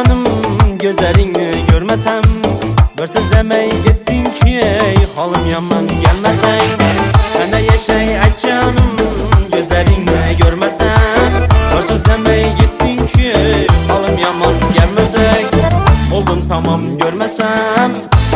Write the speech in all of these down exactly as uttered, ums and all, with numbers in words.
canım, gözlerini görmesem. Birsiz demey gittin ki halim yaman gelmesen. Sen de yaşay ay canım, gözlerini görmesem. Birsiz demey gittin ki halim yaman gelmesen. Oldum tamam görmesem.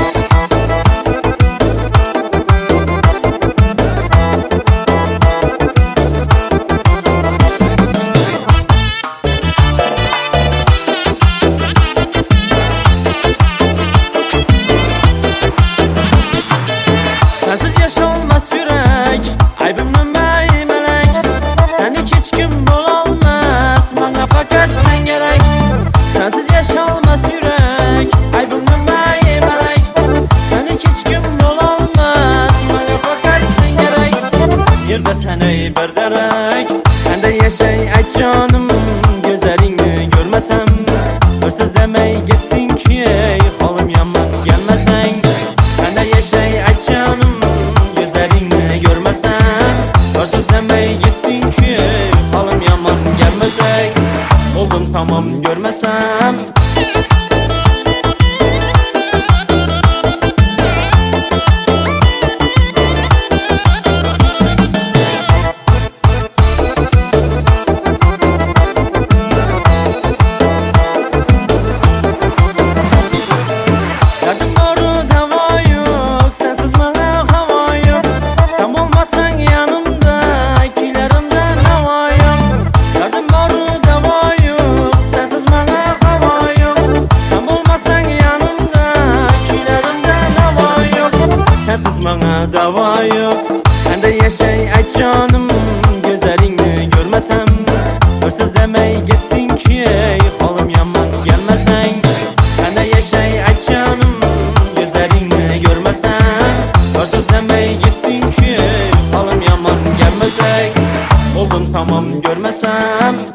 Sensiz yaşanmaz yürek, aybımı meymelek. Seni hiç kim bulamaz, bana fakat sen gerek. Sensiz yaşanmaz yürek, aybımı meymelek. Seni hiç kim bulamaz, bana fakat sen gerek. Yerde seni berderek, sen de yaşay ay canım, gözlerini görmesem. Hırsız demey gittin ki halim yaman gelmesen. Sen de yaşay ay canım, gözlerini görmesem. Hırsız demey gittin ki halim yaman gelmesen. Oldum tamam görmesem. Derdim doğru deva yok, sensiz bana hava yok. Sen olmasan yanımda, kilerimden hava yok. Derdim doğru deva yok, sensiz bana hava yok. Sen olmasan yanımda, kilerimden hava yok. Sensiz bana dava yok. Sen de yaşay ay canım, gözlerini görmesem. Hırsız demey gittin ki halim yaman gelmesen. Sen de yaşay ay canım, gözlerini görmesem. Hırsız demey gittin ki halim yaman gelmesen. Oldum tamam görmesem.